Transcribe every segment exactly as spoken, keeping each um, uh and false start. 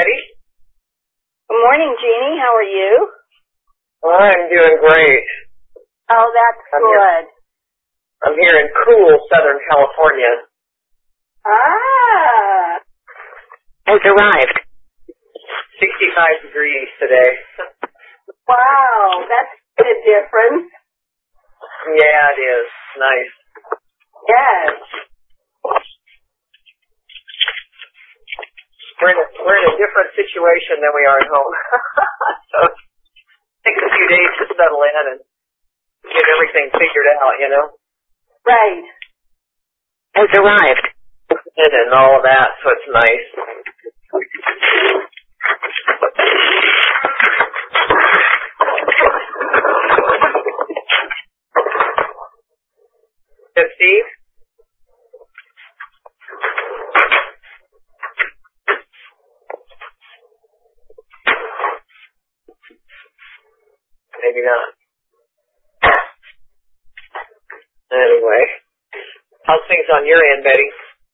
Betty. Good morning, Jeannie. How are you? I'm doing great. Oh, that's I'm good. Here, I'm here in cool Southern California. Ah. Has arrived. sixty-five degrees today. Wow, that's a difference. Yeah, it is. Nice. Yes. We're in a, we're in a different situation than we are at home. So it takes a few days to settle in and get everything figured out, you know? Right. Has arrived. And all of that, so it's nice. Hey, Steve? Maybe not. Anyway. How's things on your end, Betty?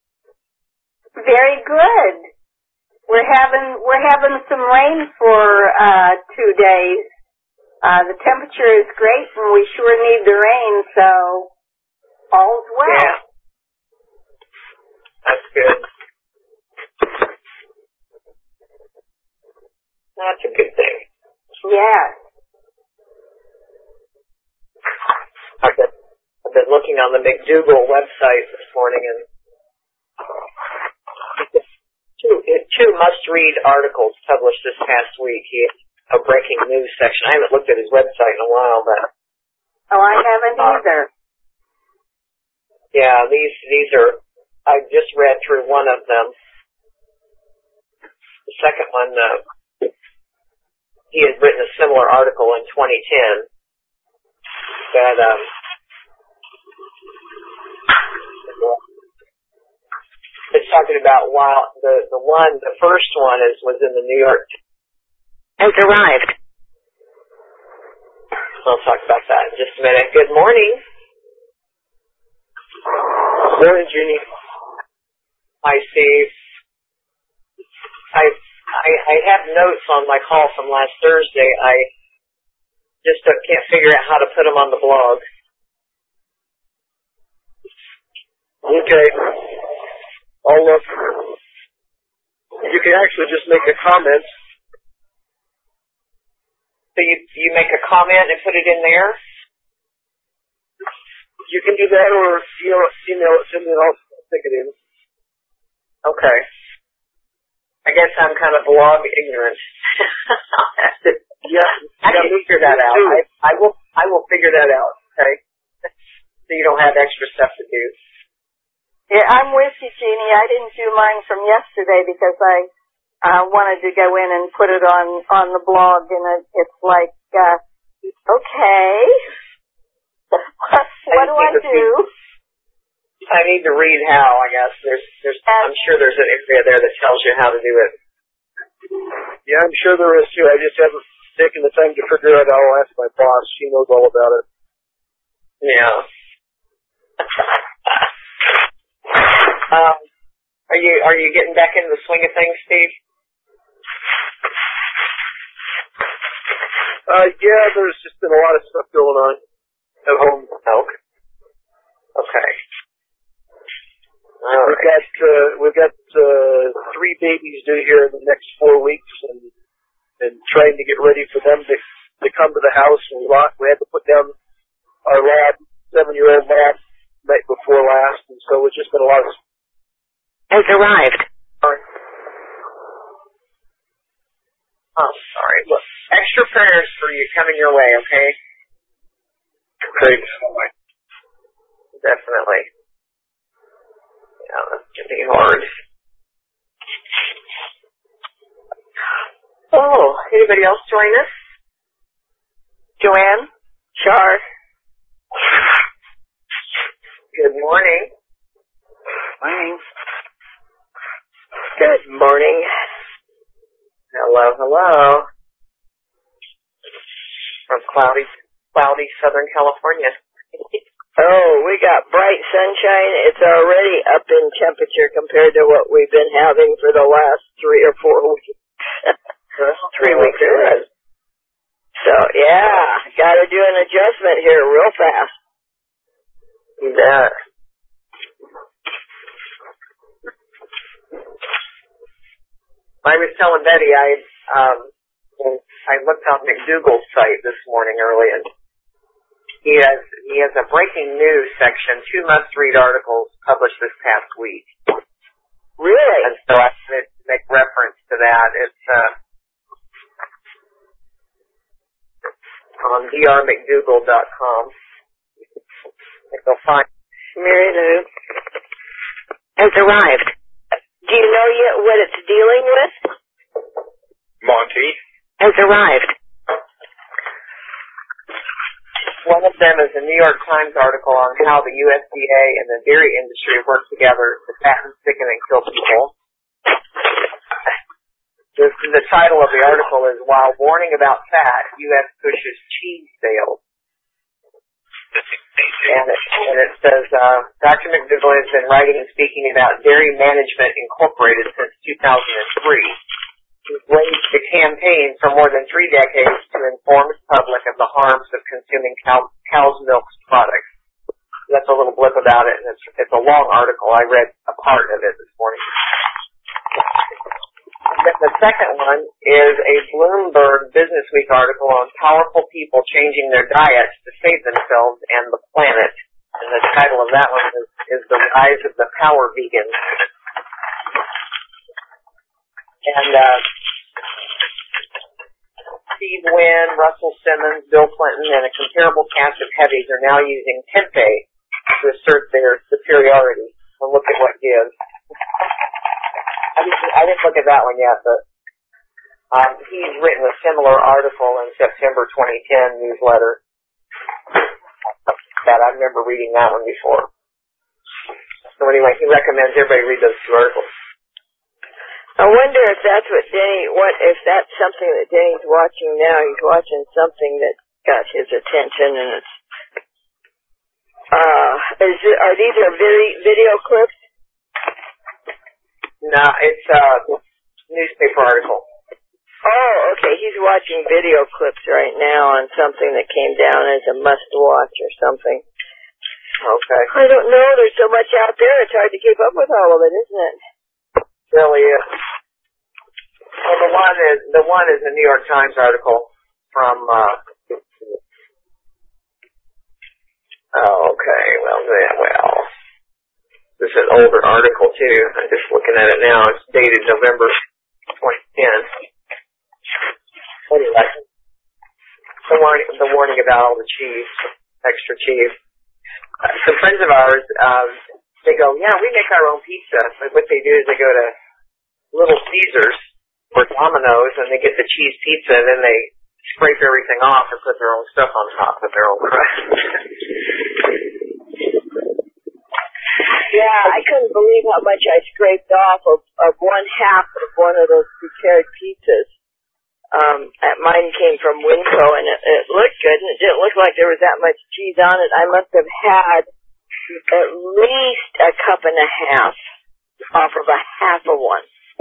Very good. We're having we're having some rain for uh two days. Uh the temperature is great and we sure need the rain, so all's well. Yeah. That's good. That's a good thing. Yes. I've been, I've been looking on the McDougall website this morning and two, two must-read articles published this past week. He had a breaking news section. I haven't looked at his website in a while, but Oh, I haven't uh, either. Yeah, these these are. I just read through one of them. The second one, uh, he had written a similar article in twenty ten that um, it's talking about while the the one the first one is was in the New York has arrived. I'll talk about that in just a minute. Good morning. Morning, Jeannie. Hi, Steve. I I I have notes on my call from last Thursday. I just uh, can't figure out how to put them on the blog. Okay. I'll look. You can actually just make a comment. So you you make a comment and put it in there? You can do that or you know, email it to me and I'll stick it in. Okay. I guess I'm kind of blog ignorant. Yeah. I can figure that out. I, I will I will figure that out, okay? So you don't have extra stuff to do. Yeah, I'm with you, Jeannie. I didn't do mine from yesterday because I uh, wanted to go in and put it on, on the blog, and it, it's like, uh, okay, what do I do? I need to read how, I guess. There's, there's, I'm sure there's an area there that tells you how to do it. Yeah, I'm sure there is too. I just haven't taken the time to figure it out. I'll ask my boss. She knows all about it. Yeah. um, are you, are you getting back into the swing of things, Steve? Uh, yeah, there's just been a lot of stuff going on at home. Okay. Okay. All we've right. got uh, we've got uh, three babies due here in the next four weeks, and and trying to get ready for them to to come to the house. And we lost, we had to put down our lab, seven year old lab, night before last, and so it's just been a lot of. Has arrived. Sorry. Oh, sorry. Look, extra prayers for you coming your way, okay? Great. Definitely. Yeah, that's gonna be hard. Oh, anybody else join us? Joanne? Char? Good morning. Morning. Good morning. Hello, hello. From cloudy, cloudy Southern California. Oh, we got bright sunshine. It's already up in temperature compared to what we've been having for the last three or four weeks. three Oh, weeks good. ahead. So, yeah, got to do an adjustment here real fast. You bet. I was telling Betty, I um, I looked on McDougall's site this morning early, and he has he has a breaking news section, two must-read articles published this past week. Really? And so I wanted to make reference to that. It's uh, on d r mcdougall dot com. I think they'll find Mary Lou has arrived. Do you know yet what it's dealing with? Monty. Has arrived. One of them is a New York Times article on how the U S D A and the dairy industry work together to fatten, sicken, and kill people. The, the title of the article is While Warning About Fat, U S Pushes Cheese Sales. And it, and it says, uh, Doctor McDougall has been writing and speaking about Dairy Management Incorporated since two thousand three. He's waged a campaign for more than three decades to inform the public of the harms of consuming cow, cow's milk products. That's a little blip about it, and it's, it's a long article. I read a part of it this morning. The second one is a Bloomberg Businessweek article on powerful people changing their diets to save themselves and the planet. And the title of that one is, is The Rise of the Power Vegans. And uh, Steve Wynn, Russell Simmons, Bill Clinton, and a comparable cast of heavies are now using tempeh to assert their superiority. So look at what gives. I didn't, I didn't look at that one yet, but um, he's written a similar article in September twenty ten newsletter. That I remember reading that one before. So anyway, he recommends everybody read those two articles. I wonder if that's what Denny, what if that's something that Denny's watching now. He's watching something that got his attention, and it's uh, is it, are these are very video clips? No, it's a newspaper article. Oh, okay. He's watching video clips right now on something that came down as a must-watch or something. Okay. I don't know. There's so much out there. It's hard to keep up with all of it, isn't it? It really is. Well, the one is the one is a New York Times article from. Uh, oh, okay. Well, yeah, well. This is an older article, too. I'm just looking at it now. It's dated November twenty ten. Anyway, the warning, the warning about all the cheese, extra cheese. Uh, some friends of ours, um, they go, yeah, we make our own pizza. But what they do is they go to Little Caesars or Domino's, and they get the cheese pizza, and then they scrape everything off and put their own stuff on top with their own crust. Yeah, I couldn't believe how much I scraped off of, of one half of one of those prepared pizzas. Um, at mine came from Winco, and it, it looked good, and it didn't look like there was that much cheese on it. I must have had at least a cup and a half off of a half of one.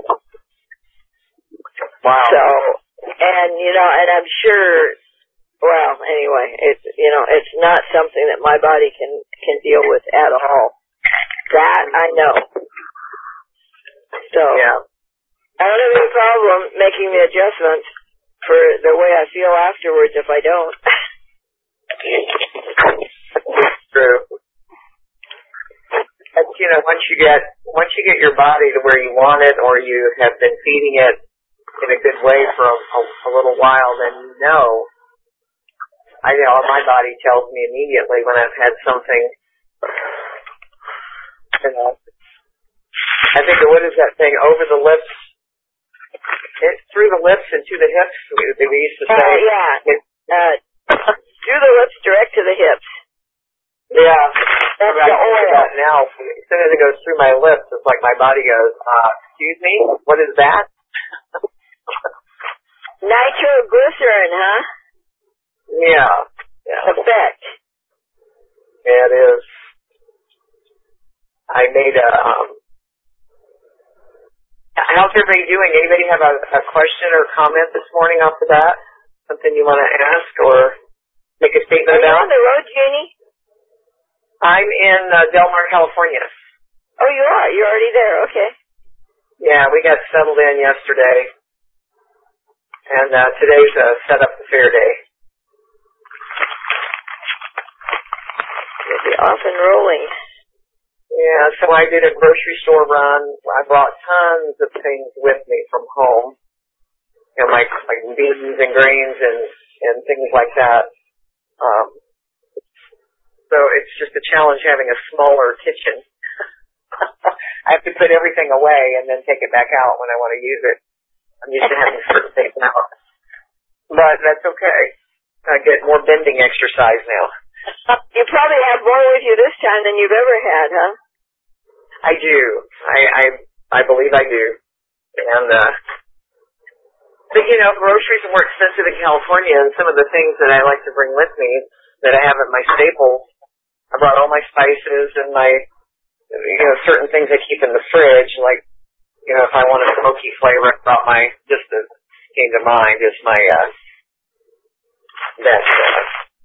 Wow. So, and, you know, and I'm sure, well, anyway, it's, you know, it's not something that my body can, can deal with at all. That I know. So, yeah. I don't have any problem making the adjustments for the way I feel afterwards if I don't. True. But, you know, once you get, once you get your body to where you want it, or you have been feeding it in a good way for a, a, a little while, then you know. I know my body tells me immediately when I've had something. You know, I think, what is that thing, over the lips, it, through the lips and to the hips, we, we used to say. Uh, yeah, uh, through the lips, direct to the hips. Yeah, that's I the think oil. about now, as soon as it goes through my lips, it's like my body goes, uh, excuse me, what is that? Nitroglycerin, huh? Yeah, yeah. Effect. Yeah, it is. I made a, um, I how's everybody doing? Anybody have a, a question or comment this morning off the bat? Something you want to ask or make a statement Are about? Are you on the road, Jeannie? I'm in uh, Del Mar, California. Oh, you are? You're already there. Okay. Yeah, we got settled in yesterday. And uh, today's uh, set up the fair day. You'll be off and rolling. Yeah, so I did a grocery store run. I brought tons of things with me from home. You know, like, like beans and grains and, and things like that. Um, so it's just a challenge having a smaller kitchen. I have to put everything away and then take it back out when I want to use it. I'm used to having certain things out. But that's okay. I get more bending exercise now. You probably have more with you this time than you've ever had, huh? I do. I I, I believe I do. And, uh, but you know, groceries are more expensive in California, and some of the things that I like to bring with me that I have at my staples, I brought all my spices and my, you know, certain things I keep in the fridge, like, you know, if I want a smoky flavor, I brought my, just that came to mind is my, uh, that, uh,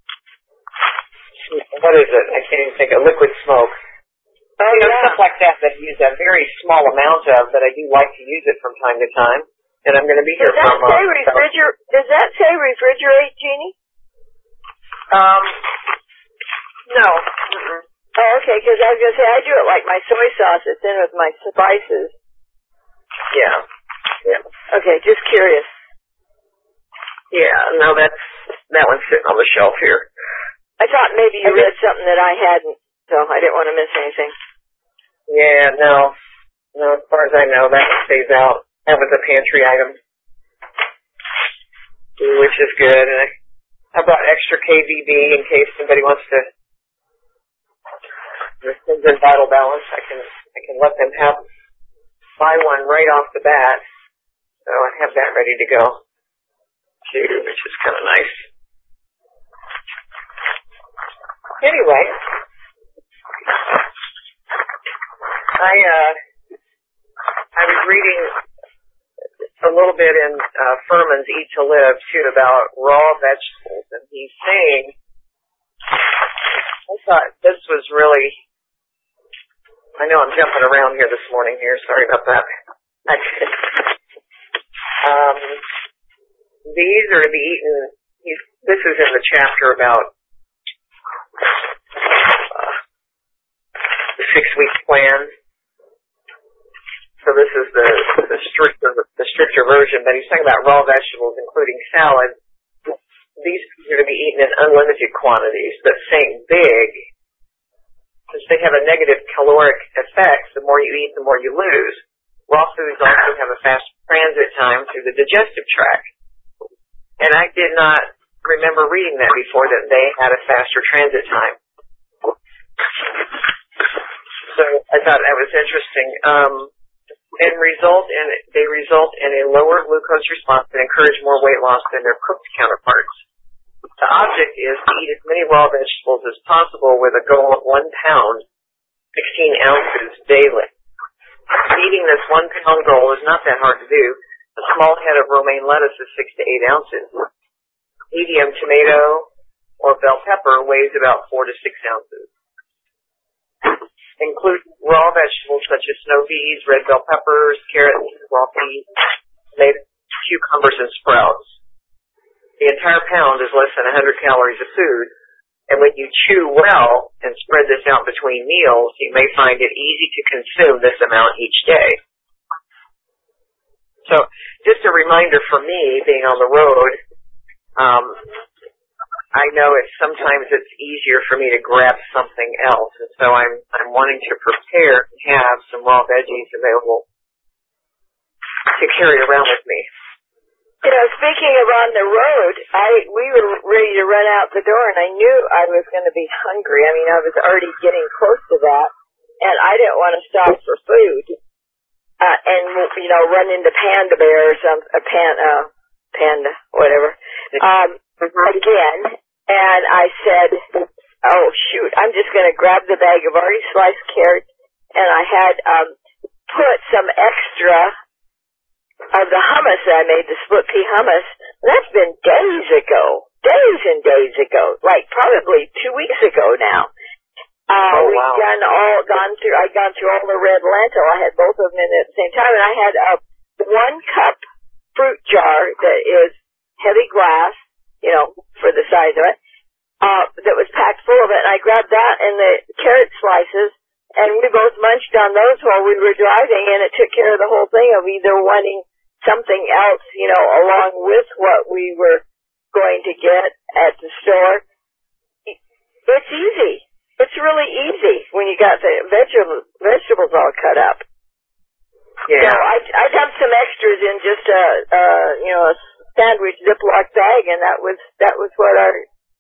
what is it? I can't even think of liquid smoke. Oh, you know, yeah. stuff like that that I use a very small amount of, but I do like to use it from time to time. And I'm going to be here Does for that a month. say refriger- Does that say refrigerate, Jeannie? Um, no. Mm-mm. Oh, okay, because I was going to say, I do it like my soy sauce. It's in with my spices. Yeah. Yeah. Okay, just curious. Yeah, no, that's, that one's sitting on the shelf here. I thought maybe you I read something that I hadn't, so I didn't want to miss anything. Yeah, no. No, as far as I know, that stays out. That was a pantry item, which is good. And I, I brought extra K V B in case somebody wants to, if things in battle balance, I can, I can let them have, buy one right off the bat. So I have that ready to go, too, which is kind of nice. Anyway, I, uh, I was reading a little bit in uh, Furman's Eat to Live, too, about raw vegetables, and he's saying, I thought this was really, I know I'm jumping around here this morning here, sorry about that. um, these are to be eaten, he's, this is in the chapter about uh, the six-week plan. So this is the, the stricter the stricter version, but he's talking about raw vegetables, including salad. These are to be eaten in unlimited quantities, but saying big, since they have a negative caloric effect, the more you eat, the more you lose. Raw foods also have a fast transit time through the digestive tract. And I did not remember reading that before, that they had a faster transit time. So I thought that was interesting. Um, and result in they result in a lower glucose response and encourage more weight loss than their cooked counterparts. The object is to eat as many raw vegetables as possible with a goal of one pound, sixteen ounces daily. Eating this one pound goal is not that hard to do. A small head of romaine lettuce is six to eight ounces. Medium tomato or bell pepper weighs about four to six ounces. Include raw vegetables such as snow peas, red bell peppers, carrots, raw peas, tomatoes, cucumbers, and sprouts. The entire pound is less than one hundred calories of food, and when you chew well and spread this out between meals, you may find it easy to consume this amount each day. So, just a reminder for me, being on the road, um, I know it's sometimes it's easier for me to grab something else, and so I'm I'm wanting to prepare and have some raw veggies available to carry around with me. You know, speaking of on the road, I we were ready to run out the door, and I knew I was going to be hungry. I mean, I was already getting close to that, and I didn't want to stop for food, uh, and you know, run into Panda Bear or some a pan uh, Panda whatever. Um, again, and I said, oh shoot, I'm just going to grab the bag of already sliced carrots, and I had um, put some extra of the hummus that I made, the split pea hummus, that's been days ago. Days and days ago. Like probably two weeks ago now. Uh, oh, we've wow. done all, gone through, I'd gone through all the red lentil. I had both of them in at the same time, and I had a one cup fruit jar that is heavy glass, you know, for the size of it, uh, that was packed full of it, and I grabbed that and the carrot slices, and we both munched on those while we were driving, and it took care of the whole thing of either wanting something else, you know, along with what we were going to get at the store. It's easy. It's really easy when you got the vegetable, vegetables all cut up. Yeah. So I, I dumped some extras in just a, a, you know, a sandwich Ziploc bag, and that was, that was what our,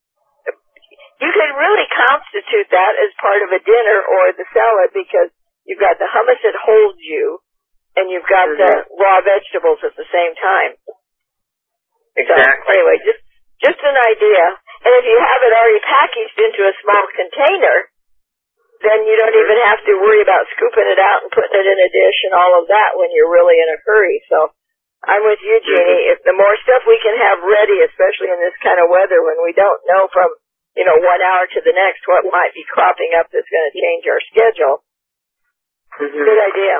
you could really constitute that as part of a dinner or the salad, because you've got the hummus that holds you, and you've got mm-hmm. the raw vegetables at the same time. Exactly. So anyway, just just an idea. And if you have it already packaged into a small container, then you don't even have to worry about scooping it out and putting it in a dish and all of that when you're really in a hurry. So I'm with you, Jeannie. If the more stuff we can have ready, especially in this kind of weather when we don't know from, you know, one hour to the next what might be cropping up that's going to change our schedule. Mm-hmm. Good idea.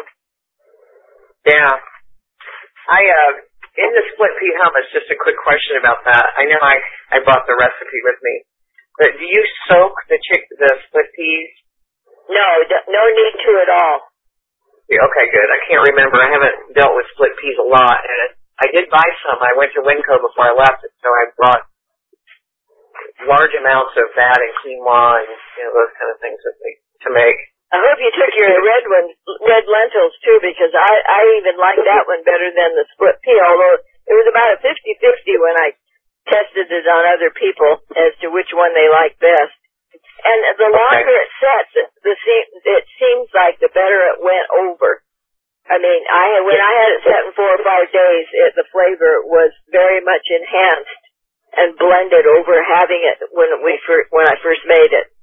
Yeah. I, uh, in the split pea hummus, just a quick question about that. I know I, I brought the recipe with me, but do you soak the chick, the split peas? No, no need to at all. Yeah, okay, good. I can't remember. I haven't dealt with split peas a lot, and I did buy some. I went to Winco before I left, so I brought large amounts of that and quinoa and, you know, those kind of things that they, to make. I hope you took your red ones, red lentils too, because I, I even like that one better than the split pea, although it was about a fifty-fifty when I tested it on other people as to which one they like best. And the longer it sets, the, it seems like the better it went over. I mean, I when I had it set in four or five days, it, the flavor was very much enhanced and blended over having it when we fir- when I first made it.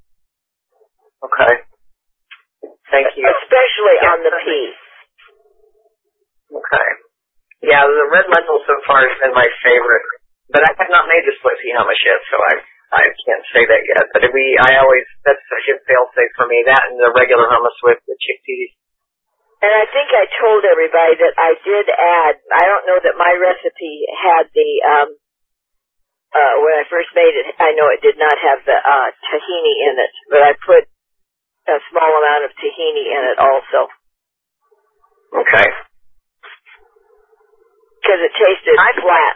Okay. Thank you. Especially yeah. on the pea. Okay. Yeah, the red lentil so far has been my favorite, but I have not made the split pea hummus yet, so I I can't say that yet. But we, I always, that's a good fail-safe for me, that and the regular hummus with the chickpeas. And I think I told everybody that I did add, I don't know that my recipe had the, um, uh, when I first made it, I know it did not have the, uh, tahini in it, but I put a small amount of tahini in it also. Okay. Because it tasted I, flat.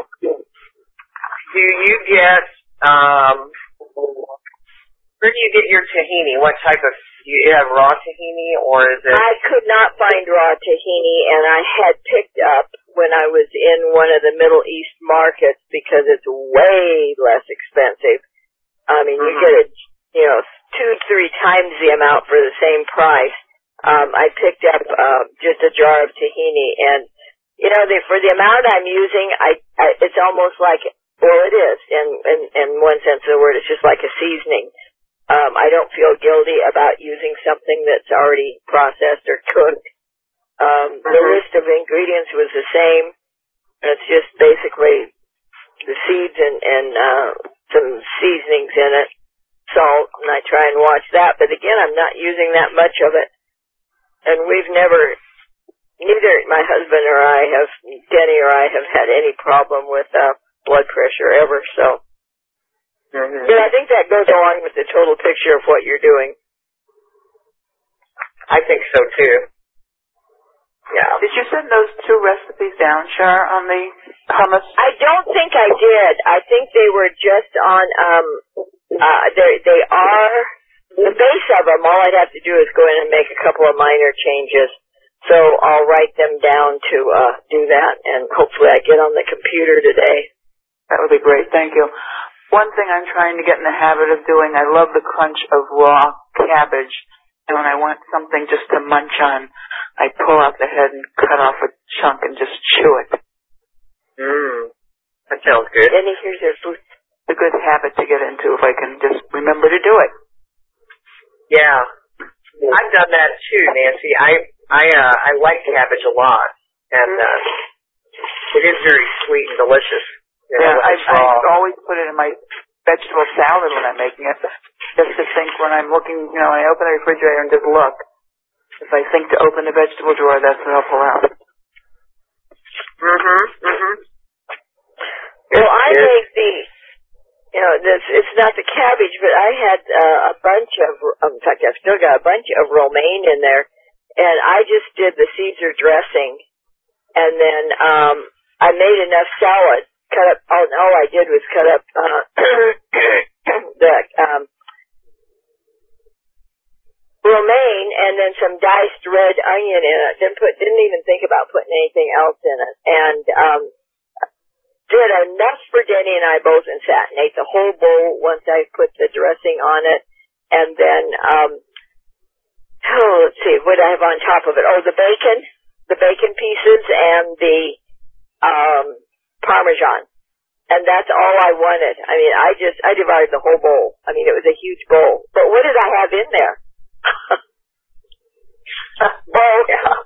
Do you get, um, where do you get your tahini? What type of, do you have raw tahini or is it? I could not find raw tahini, and I had picked up when I was in one of the Middle East markets because it's way less expensive. I mean, mm-hmm. you get it, you know, two, three times the amount for the same price. Um, I picked up uh, just a jar of tahini, and you know, the, for the amount I'm using, I, I it's almost like, well, it is in, in in one sense of the word. It's just like a seasoning. Um, I don't feel guilty about using something that's already processed or cooked. Um, mm-hmm. The list of ingredients was the same. It's just basically the seeds and and uh, some seasonings in it. Salt, and I try and watch that, but again, I'm not using that much of it. And we've never, neither my husband or I have, Denny or I have had any problem with uh, blood pressure ever, so. Mm-hmm. And I think that goes along with the total picture of what you're doing. I think so, too. Yeah. Did you send those two recipes down, Char, on the hummus? I don't think I did. I think they were just on, um, uh, they they are, the base of them, all I'd have to do is go in and make a couple of minor changes. So I'll write them down to, uh, do that, and hopefully I get on the computer today. That would be great. Thank you. One thing I'm trying to get in the habit of doing, I love the crunch of raw cabbage. And when I want something just to munch on, I pull out the head and cut off a chunk and just chew it. Mmm. That sounds good. Denny, here's your food. It's a good habit to get into if I can just remember to do it. Yeah. I've done that too, Nancy. I I uh I like cabbage a lot. And uh It is very sweet and delicious. You know, Yeah, I, it's raw. I always put it in my vegetable salad when I'm making it. Just to think when I'm looking, you know, when I open the refrigerator and just look, if I think to open the vegetable drawer, that's what I'll pull out. Mm-hmm, mm-hmm. Well, I make the, you know, this, it's not the cabbage, but I had uh, a bunch of, in fact, I've still got a bunch of romaine in there, and I just did the Caesar dressing, and then um, I made enough salad, cut up, all, all I did was cut up uh, the um, romaine and then some diced red onion in it. Didn't put, didn't even think about putting anything else in it, and um, did enough for Denny and I both and sat and ate the whole bowl once I put the dressing on it. And then, um, oh, let's see, what do I have on top of it? Oh, the bacon, the bacon pieces and the, um, Parmesan. And that's all I wanted. I mean, I just, I devoured the whole bowl. I mean, it was a huge bowl. But what did I have in there? Well, yeah.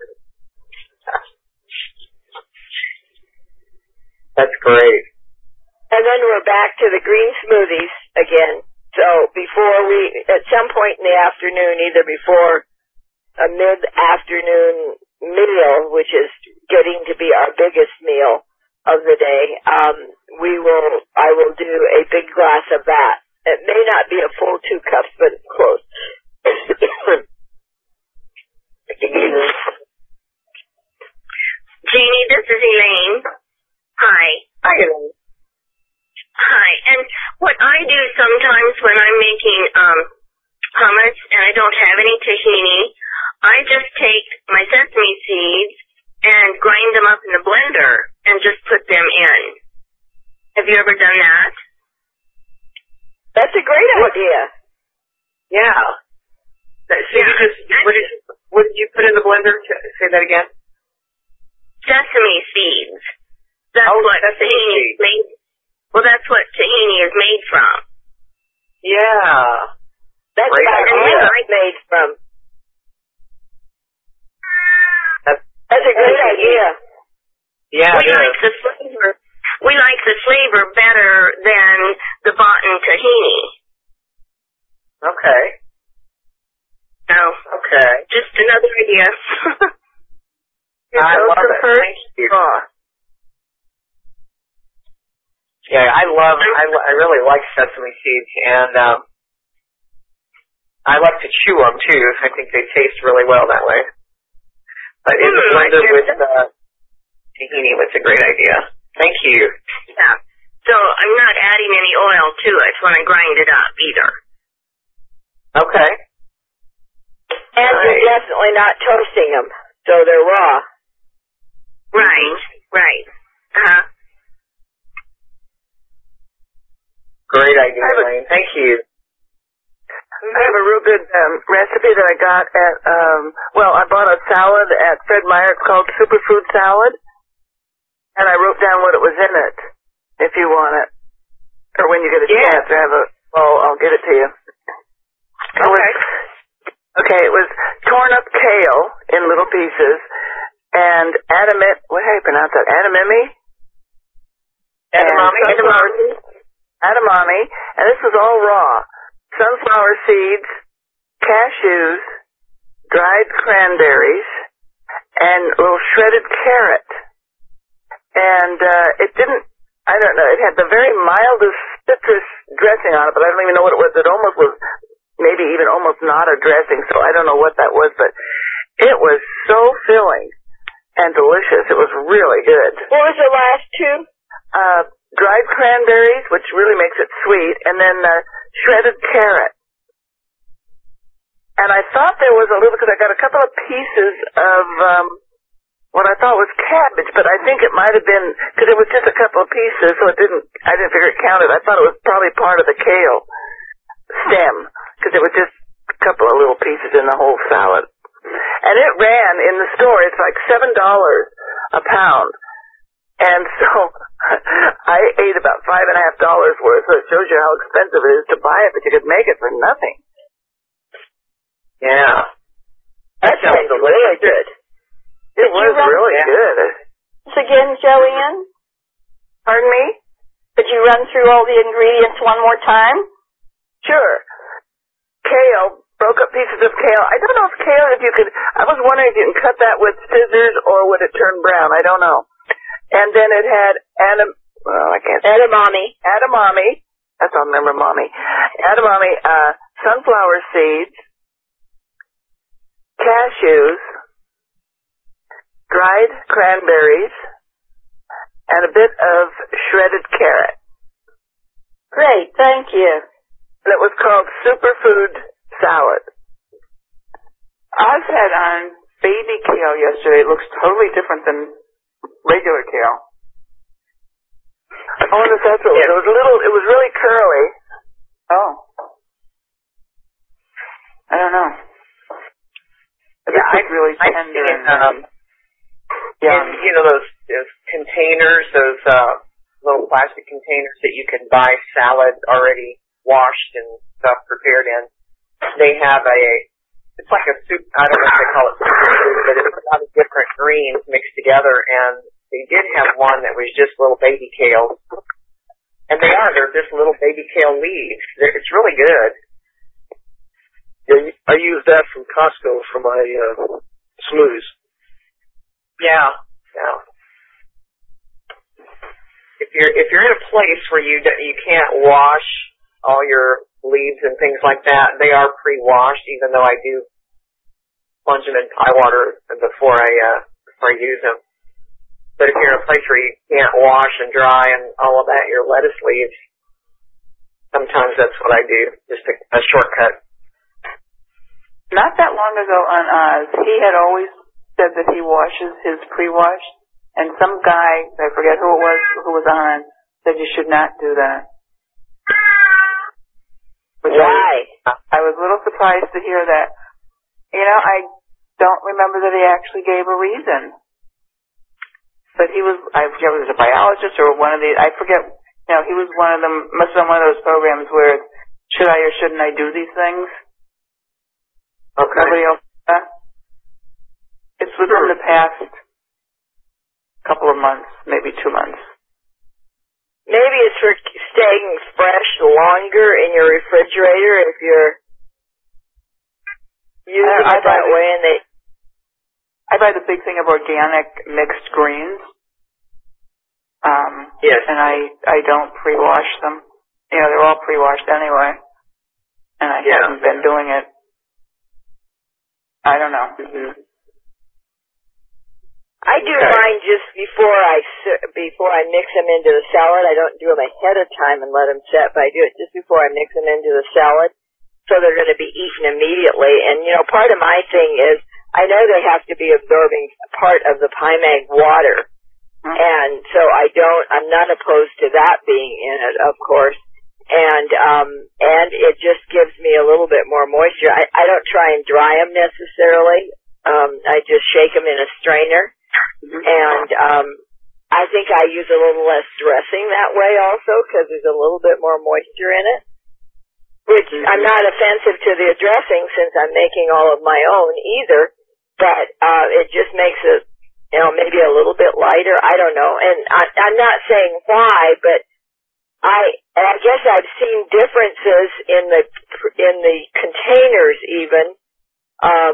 That's great. And then we're back to the green smoothies again. So before we, at some point in the afternoon, either before a mid-afternoon meal, which is getting to be our biggest meal of the day, um, we will, I will do a big glass of that. It may not be a full two cups, but it's close. Jeannie, this is Elaine. Hi. Hi, Elaine. Hi. And what I do sometimes when I'm making um hummus and I don't have any tahini, I just take my sesame seeds and grind them up in the blender and just put them in. Have you ever done that? That's a great What? idea. Yeah. So Yeah. you just, what did, what did you put in the blender? Say that again. Sesame seeds. That's Oh, what sesame tahini is seeds. made. Well, that's what tahini is made from. Yeah. That's Great about idea. all I made from. That's, That's a great idea. yeah, we it like is. the flavor. We like the flavor better than the boughten tahini. Okay. So, Okay. just another idea. I love it. Thank you. Yeah, I love, I, I really like sesame seeds, and um, I like to chew them too. I think they taste really well that way. But in the Mm, blender I with guess. uh, tahini was a great idea. Thank you. Yeah. So I'm not adding any oil to it when I grind it up either. Okay. And Nice. you're definitely not toasting them, so they're raw. Right, right. Uh-huh. Great idea, Elaine. Thank you. I have a real good um, recipe that I got at, um, well, I bought a salad at Fred Meyer. It's called Superfood Salad. And I wrote down what it was in it, if you want it. Or when you get a Yeah. chance to have a, well, I'll get it to you. It Okay. was, okay, it was torn up kale in little pieces and adamant, what how do you pronounce that? Adamami? Edamame? And sunflower- Edamame, and this was all raw. Sunflower seeds, cashews, dried cranberries, and a little shredded carrot. And uh, it didn't, I don't know, it had the very mildest citrus dressing on it, but I don't even know what it was. It almost was, maybe even almost not a dressing, so I don't know what that was, but it was so filling and delicious. It was really good. What was the last two? Uh, dried cranberries, which really makes it sweet, and then uh, shredded carrot. And I thought there was a little, because I got a couple of pieces of um, what I thought was cabbage, but I think it might have been, because it was just a couple of pieces, so it didn't, I didn't figure it counted. I thought it was probably part of the kale stem, because it was just a couple of little pieces in the whole salad. And it ran in the store, it's like seven dollars a pound. And so I ate about five and a half dollars worth, so it shows you how expensive it is to buy it, but you could make it for nothing. Yeah. That sounds really good. It Did was you run really that? good. Once again, Joanne? Pardon me? Could you run through all the ingredients one more time? Sure. Kale, broke up pieces of kale. I don't know if kale, if you could, I was wondering if you can cut that with scissors or would it turn brown? I don't know. And then it had adam, well, I can't say. Edamame. Edamame. That's all I remember, mommy. Edamame, uh, sunflower seeds, cashews, dried cranberries, and a bit of shredded carrot. Great, thank you. And it was called Superfood Salad. Oz had on baby kale yesterday. It looks totally different than regular kale. I wonder if that's what it was. It was a little, it was really curly. Oh. I don't know. It Yeah, looks I, really I've tender. seen, and, um, yeah. in, you know, those, those containers, those uh, little plastic containers that you can buy salad already washed and stuff prepared in. They have a, it's like a soup, I don't know if they call it soup, but it's a lot of different greens mixed together, and they did have one that was just little baby kale. And they are, they're just little baby kale leaves. They're, it's really good. Yeah, I use that from Costco for my uh, smoothies. Yeah, yeah. If you're if you're in a place where you you can't wash all your leaves and things like that, they are pre-washed. Even though I do plunge them in pie water before I uh, before I use them. But if you're in a place where you can't wash and dry and all of that, your lettuce leaves, sometimes that's what I do, just a, a shortcut. Not that long ago on Oz, he had always said that he washes his pre-wash, and some guy, I forget who it was, who was on, said you should not do that. Which Why? I, I was a little surprised to hear that. You know, I don't remember that he actually gave a reason. But he was, I forget if it was a biologist or one of the, I forget, you know, he was one of them, must have been one of those programs where, should I or shouldn't I do these things? Okay. Nobody else did that? It's within the past couple of months, maybe two months. Maybe it's for staying fresh longer in your refrigerator if you're using I, I it that the, way. And they, I buy the big thing of organic mixed greens. Um, yes. And I, I don't pre-wash them. You know, they're all pre-washed anyway. And I yeah. haven't been doing it. I don't know. Mm-hmm. I do okay. mine just before I before I mix them into the salad. I don't do them ahead of time and let them set, but I do it just before I mix them into the salad, so they're going to be eaten immediately. And you know, part of my thing is I know they have to be absorbing part of the Pymag water, mm-hmm. and so I don't. I'm not opposed to that being in it, of course. And um and it just gives me a little bit more moisture. I, I don't try and dry them necessarily. Um, I just shake them in a strainer. And um I think I use a little less dressing that way also because there's a little bit more moisture in it, which mm-hmm. I'm not offensive to the dressing since I'm making all of my own either, but uh it just makes it, you know, maybe a little bit lighter. I don't know. And I, I'm not saying why, but I I guess I've seen differences in the in the containers even. Um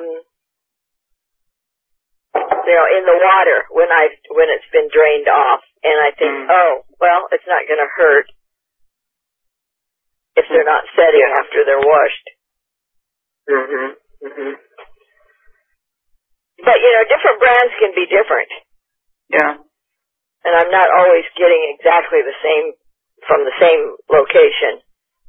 You know, in the water when I when it's been drained off, and I think, mm. oh, well, it's not going to hurt if they're not setting yeah. after they're washed. Mhm. Mhm. But you know, different brands can be different. Yeah. And I'm not always getting exactly the same from the same location.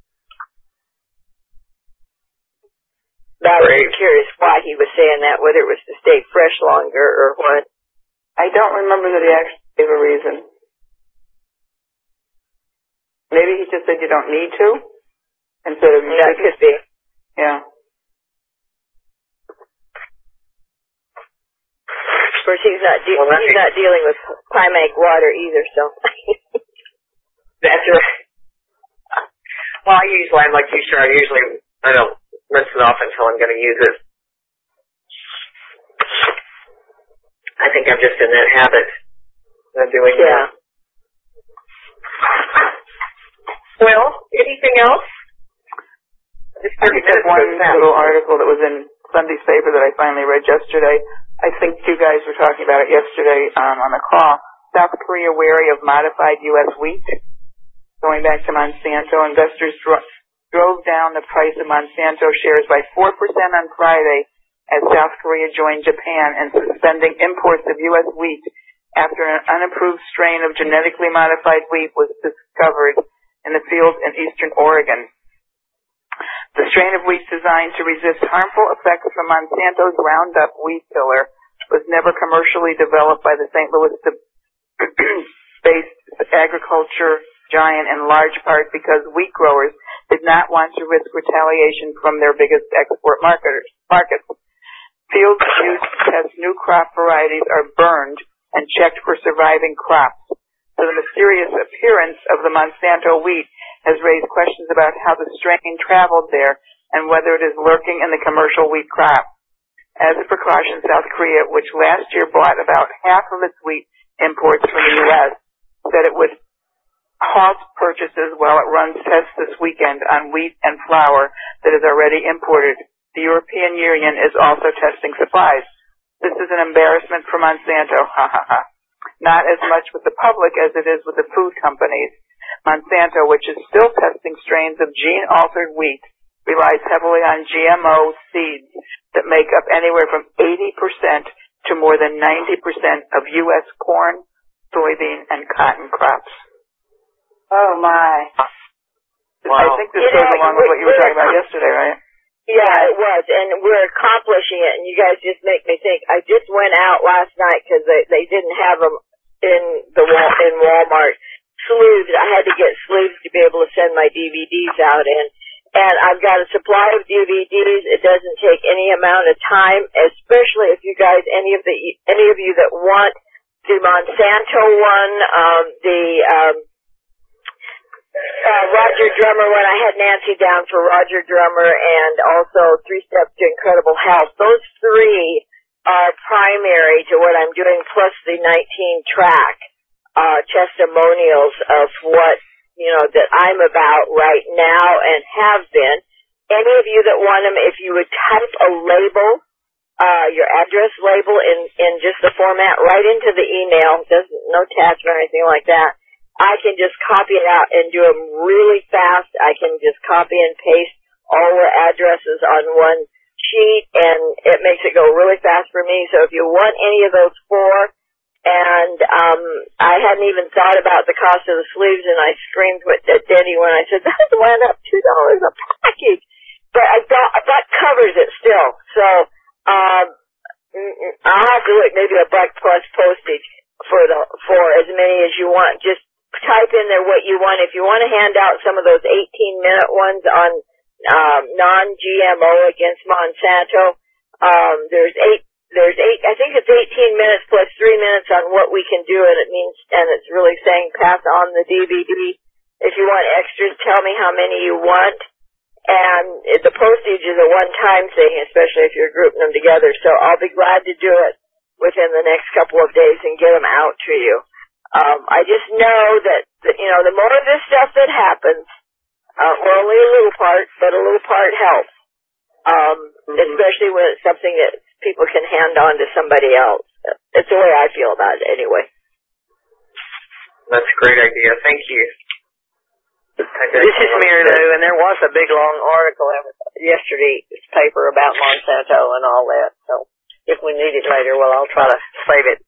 But I was curious why he was saying that, whether it was to stay fresh longer or what. I don't remember that he actually gave a reason. Maybe he just said you don't need to, instead of you That shouldn't. could be. Yeah. Of course, he's not de- well, he's not dealing with Pymag water either, so. That's right. Well, I usually, I'm like you, sure, I usually, I don't rinse it off until I'm going to use it. I think I'm just in that habit. than doing Yeah. that. Well, anything else? Just I think there's one little article that was in Sunday's paper that I finally read yesterday. I think you guys were talking about it yesterday um, on the call. South Korea wary of modified U S wheat. Going back to Monsanto, investors dro- drove down the price of Monsanto shares by four percent on Friday as South Korea joined Japan in suspending imports of U S wheat after an unapproved strain of genetically modified wheat was discovered in the fields in eastern Oregon. The strain of wheat designed to resist harmful effects from Monsanto's Roundup weed killer was never commercially developed by the Saint Louis-based agriculture giant in large part because wheat growers did not want to risk retaliation from their biggest export marketers, markets. Fields used to test new crop varieties are burned and checked for surviving crops. So the mysterious appearance of the Monsanto wheat has raised questions about how the strain traveled there and whether it is lurking in the commercial wheat crop. As a precaution, South Korea, which last year bought about half of its wheat imports from the U S, said it would halt purchases while it runs tests this weekend on wheat and flour that is already imported. The European Union is also testing supplies. This is an embarrassment for Monsanto, ha ha ha. Not as much with the public as it is with the food companies. Monsanto, which is still testing strains of gene-altered wheat, relies heavily on G M O seeds that make up anywhere from eighty percent to more than ninety percent of U S corn, soybean, and cotton crops. Oh, my. Wow. I think this goes yeah, along with what you were talking about yesterday, right? Yeah, it was, and we're accomplishing it, and you guys just make me think. I just went out last night because they, they didn't have them in the wall, in Walmart. Sleeves, I had to get sleeves to be able to send my D V Ds out in. And I've got a supply of D V Ds. It doesn't take any amount of time, especially if you guys, any of the, any of you that want the Monsanto one, um, the, um, Uh, Roger Drummer, when I had Nancy down for Roger Drummer, and also Three Steps to Incredible Health. Those three are primary to what I'm doing, plus the nineteen track uh, testimonials of what, you know, that I'm about right now and have been. Any of you that want them, if you would type a label, uh, your address label in, in just the format right into the email, doesn't, no attachment or anything like that, I can just copy it out and do them really fast. I can just copy and paste all the addresses on one sheet, and it makes it go really fast for me. So if you want any of those four, and um I hadn't even thought about the cost of the sleeves, and I screamed with at Denny when I said, that went up two dollars a package. But I thought that covers it still. So um I'll have to look maybe a buck plus postage for the for as many as you want. Just type in there what you want. If you want to hand out some of those eighteen minute ones on um, non-G M O against Monsanto, um, there's eight, there's eight, I think it's eighteen minutes plus three minutes on what we can do, and it means, and it's really saying pass on the D V D. If you want extras, tell me how many you want. And the postage is a one-time thing, especially if you're grouping them together. So I'll be glad to do it within the next couple of days and get them out to you. Um, I just know that, that, you know, the more of this stuff that happens, uh, well, only a little part, but a little part helps. Um, mm-hmm. Especially when it's something that people can hand on to somebody else. It's the way I feel about it anyway. That's a great idea. Thank you. This is Mary Lou, and there was a big long article in yesterday's paper about Monsanto and all that. So if we need it later, well, I'll try to save it.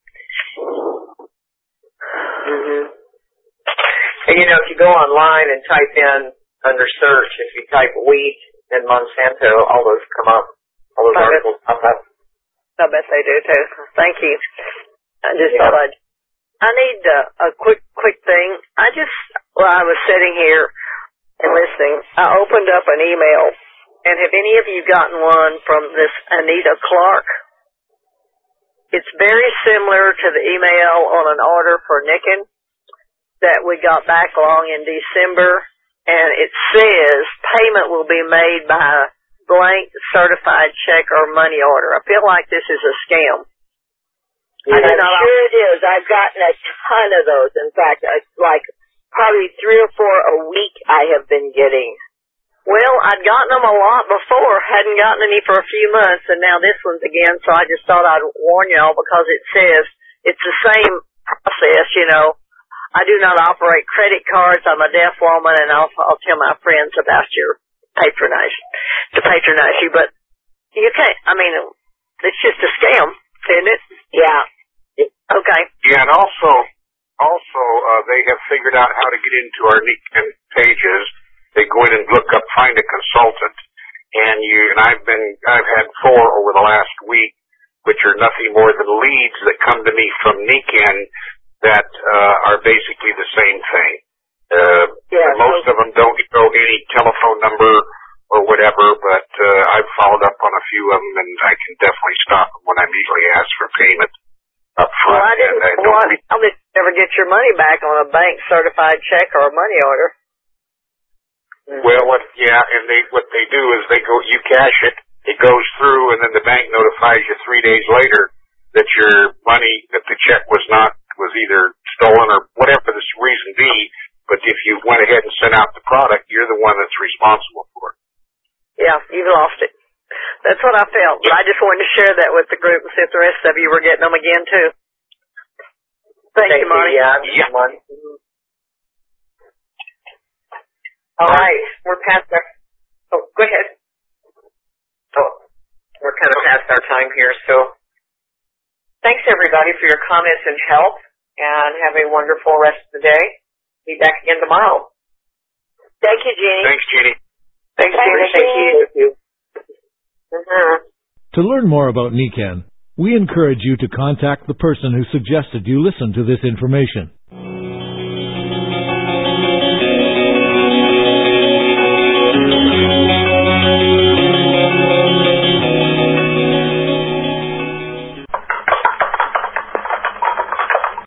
Mm-hmm. And you know, if you go online and type in under search, if you type wheat and Monsanto, all those come up. All those I articles bet, pop up. I bet they do too. Thank you. I just yeah. thought I'd. I need uh, a quick, quick thing. I just, while I was sitting here and listening, I opened up an email, and have any of you gotten one from this Anita Clark? It's very similar to the email on an order for Nikken that we got back along in December, and it says payment will be made by blank certified check or money order. I feel like this is a scam. And I'm sure it is. I've gotten a ton of those. In fact, uh, like probably three or four a week I have been getting. Well, I'd gotten them a lot before, hadn't gotten any for a few months, and now this one's again, so I just thought I'd warn y'all because it says it's the same process, you know. I do not operate credit cards. I'm a deaf woman, and I'll, I'll tell my friends about your patronize, to patronize you, but you can't, I mean, it's just a scam, isn't it? Yeah. Okay. Yeah, and also, also, uh, they have figured out how to get into our Niken pages. They go in and look up, find a consultant, and you, and I've been, I've had four over the last week, which are nothing more than leads that come to me from Niken that, uh, are basically the same thing. Uh, yeah, most so, of them don't know any telephone number or whatever, but, uh, I've followed up on a few of them, and I can definitely stop them when I'm usually asked for payment up front. Well, I didn't, and I well, I didn't ever get your money back on a bank certified check or a money order. Well, what, yeah, and they, what they do is they go, you cash it, it goes through, and then the bank notifies you three days later that your money, that the check was not, was either stolen or whatever the reason be, but if you went ahead and sent out the product, you're the one that's responsible for it. Yeah, you've lost it. That's what I felt, but I just wanted to share that with the group and see if the rest of you were getting them again, too. Thank, Thank you, Monty. Yeah, yeah. Mm-hmm. All right, we're past our, oh, go ahead. Oh, we're kind of past our time here, so thanks everybody for your comments and help, and have a wonderful rest of the day. Be back again tomorrow. Thank you, Jeannie. Thanks, Jeannie. Thanks, Jeannie. Thank you. Thank you. Mm-hmm. To learn more about Niken, we encourage you to contact the person who suggested you listen to this information.